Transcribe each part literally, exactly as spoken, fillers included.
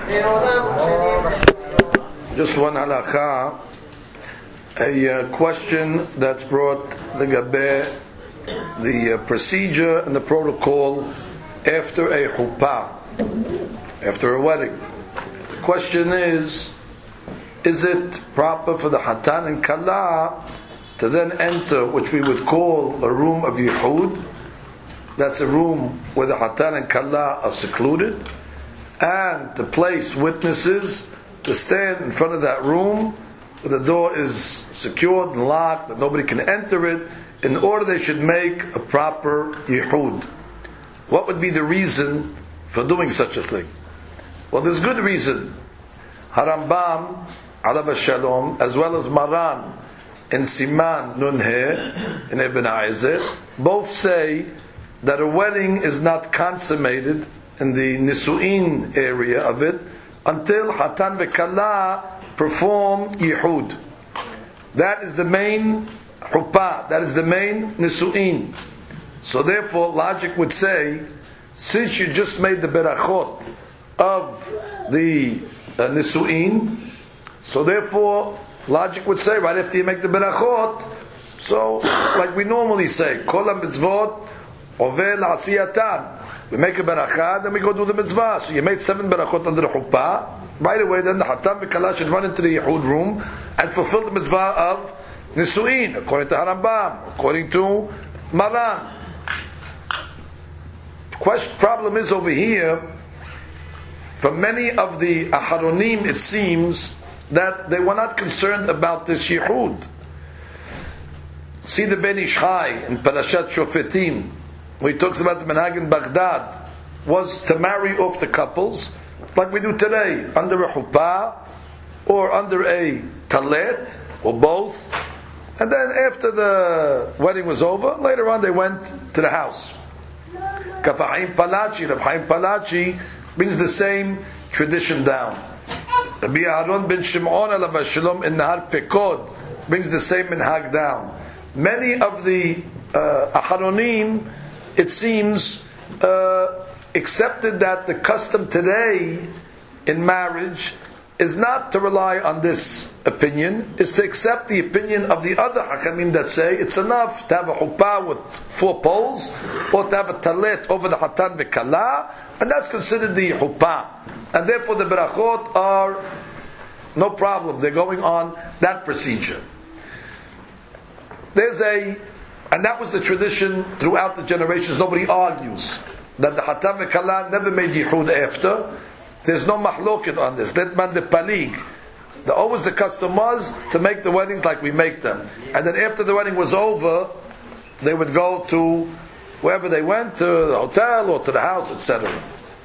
Just one halakha, a uh, question that's brought the gabe, the uh, procedure and the protocol after a chuppah, after a wedding. The question is, is it proper for the hatan and kala to then enter which we would call a room of yichud? That's a room where the hatan and kala are secluded, and to place witnesses to stand in front of that room where the door is secured and locked, that nobody can enter it, in order they should make a proper yichud. What would be the reason for doing such a thing? Well, there's good reason. Harambam, alav shalom, as well as Maran in Siman Nun He in Ibn Aizer, both say that a wedding is not consummated in the Nisu'in area of it until Hatan ve'Kala perform Yihud. That is the main Huppah, that is the main Nisu'in. So therefore, logic would say, since you just made the Berachot of the uh, Nisu'in, so therefore, logic would say, right after you make the Berachot, so like we normally say, Kol HaMitzvot Over L'Asiyatan. We make a Berachah, then we go do the Mitzvah. So you made seven Berachot under the Chuppah, right away then the Hatan v'Kala should run into the Yehud room and fulfill the Mitzvah of Nisu'in, according to Harambam, according to Maran. Question, problem is over here, for many of the Aharonim it seems that they were not concerned about this Yehud. See the Ben Ish Chai in Parashat Shofetim, where he talks about the Menhag in Baghdad, was to marry off the couples, like we do today, under a Huppah, or under a Talet, or both, and then after the wedding was over, later on they went to the house. Kafahim Palachi, Rav Chaim Palachi brings the same tradition down. Rabbi Aaron ben Shimon alav shalom in Nahar Pekod brings the same minhag down. Many of the uh, Aharonim, it seems, uh, accepted that the custom today in marriage is not to rely on this opinion, is to accept the opinion of the other Hakamim that say it's enough to have a Huppah with four poles, or to have a Talet over the Hatan v'Kala, and that's considered the Huppah. And therefore the Berachot are no problem, they're going on that procedure. There's a, and that was the tradition throughout the generations, nobody argues that the Hatan v'Kala never made Yihud after. There's no mahloket on this. Let man the palig. The always the custom was to make the weddings like we make them, and then after the wedding was over, they would go to wherever they went, to the hotel or to the house, et cetera.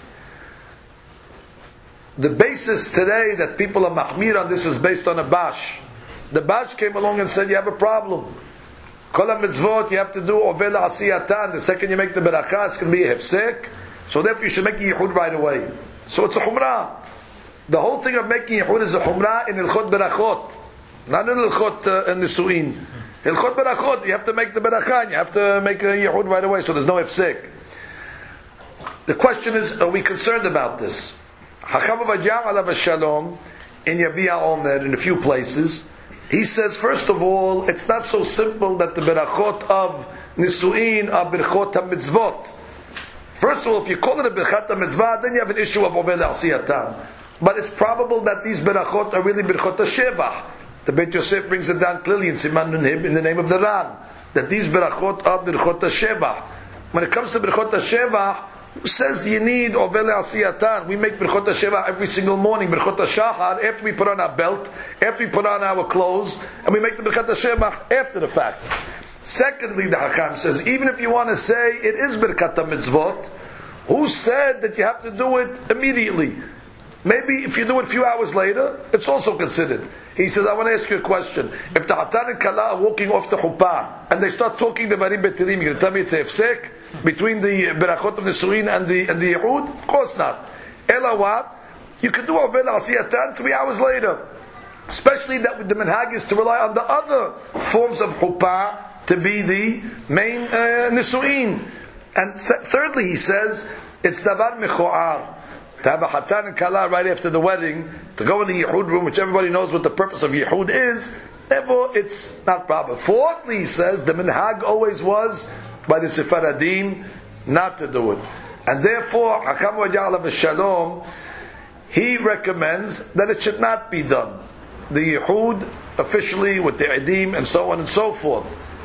The basis today that people are mahmir on this is based on a bash. The bash came along and said you have a problem. Kol mitzvot you have to do ovel asiyatan. The second you make the berakah, it's going to be a hefsek. So therefore you should make the yihud right away. So it's a humrah. The whole thing of making yihud is a humrah in ilchot berachot, not in ilchot uh, nisuin. Ilchot berachot, you have to make the berakah, you have to make a yihud right away, so there's no ifsek. The question is, are we concerned about this? Hacham Avadiyam alav shalom in Yavia Omer in a few places, he says, first of all, it's not so simple that the berachot of nisuin are berachot ha-mitzvot. First of all, if you call it a Birchat HaMitzvah, then you have an issue of Ovel Asiyatan. But it's probable that these Berachot are really Birchot HaShevach. The Beit Yosef brings it down clearly in Siman Nun He in the name of the Ran, that these Berachot are Birchot HaShevach. When it comes to Birchot HaShevach, who says you need Ovel Asiyatan? We make Birchot HaShevach every single morning, Birchot HaShachar, after we put on our belt, after we put on our clothes, and we make the Birchot HaShevach after the fact. Secondly, the Hakam says, even if you want to say it is Birkat HaMitzvot, who said that you have to do it immediately? Maybe if you do it a few hours later, it's also considered. He says, I want to ask you a question. If the Hatan and Kala are walking off the Huppah, and they start talking the Varim Betirim, you're going to tell me it's a Hefsek between the Berachot of the Suin and the, and the Yehud? Of course not. Ela what? You can do Ovel Asiyatan three hours later. Especially that the Minhag is to rely on the other forms of Huppah to be the main uh, nisuin. And th- thirdly, he says it's davar mechoar. to have a Hatan and Kala right after the wedding, to go in the Yehud room, which everybody knows what the purpose of Yehud is, therefore it's not proper. Fourthly, he says, the minhag always was, by the Sephardim, not to do it. And therefore, Hakam wa Ya'ala v'Shalom, he recommends that it should not be done. The Yehud, officially, with the Edim, and so on and so forth.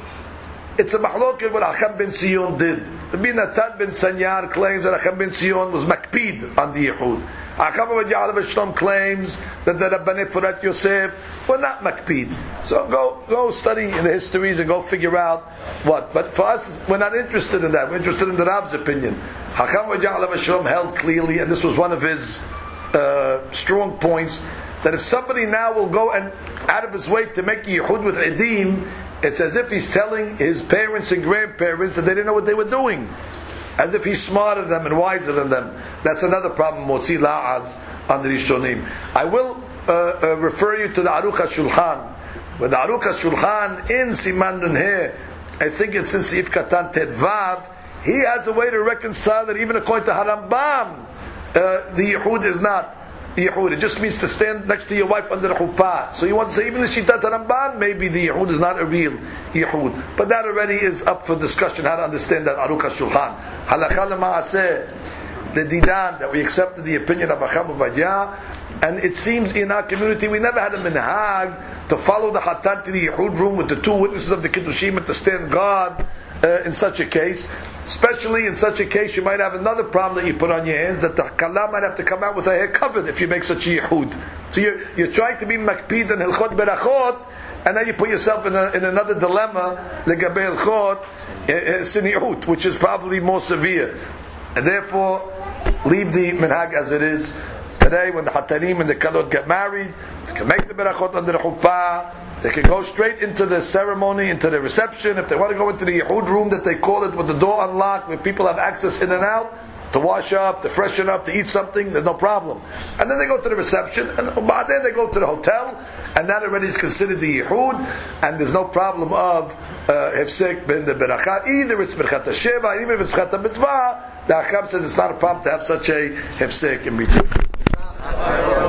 It's a mahloket what Hakam ben Sion did. Rabbi Natan ben Sanyar claims that Hakam ben Sion was makpid on the Yehud. Hakam ben Ya'ala v'Shalom claims that the Rabbanei Furat Yosef were not makpid. So go go study in the histories and go figure out what. But for us, we're not interested in that. We're interested in the Rab's opinion. Hakam ben Ya'ala v'Shalom held clearly, and this was one of his uh, strong points, that if somebody now will go and out of his way to make Yehud with Edim, it's as if he's telling his parents and grandparents that they didn't know what they were doing. As if he's smarter than them and wiser than them. That's another problem, Motzi La'az, on the Rishonim. I will uh, uh, refer you to the Aruch HaShulchan. With the Aruch HaShulchan in Siman Nun He, I think it's in Sif Katan Tedvav, he has a way to reconcile that even according to Harambam, uh, the Yehud is not Yehud. It just means to stand next to your wife under the chuppah. So you want to say even the Shitat Ramban, maybe the Yehud is not a real Yehud. But that already is up for discussion, how to understand that Aruch HaShulchan. Halakha l'ma'aseh, the Didan, that we accepted the opinion of Hakam Ovadia, and it seems in our community we never had a minhag to follow the Hatan to the Yehud room with the two witnesses of the Kiddushim and to stand guard uh, in such a case. Especially in such a case, you might have another problem that you put on your hands, that the Kala might have to come out with her hair covered if you make such a Yehud. So you're, you're trying to be makpid and Hilchot Berachot, and then you put yourself in, a, in another dilemma, Legabe Hilchot Siniyut, which is probably more severe. And therefore, leave the minhag as it is. Today, when the Hatanim and the Kalot get married, they can make the Berachot under the Chuppah. They can go straight into the ceremony, into the reception. If they want to go into the Yehud room, that they call it, with the door unlocked, where people have access in and out, to wash up, to freshen up, to eat something, there's no problem. And then they go to the reception, and then they go to the hotel, and that already is considered the Yehud, and there's no problem of Hefsek uh, ben the Berachah. Either it's Birchat HaSheva, even if it's Birchat HaMitzvah, the Hakam says it's not a problem to have such a Hefsek in between.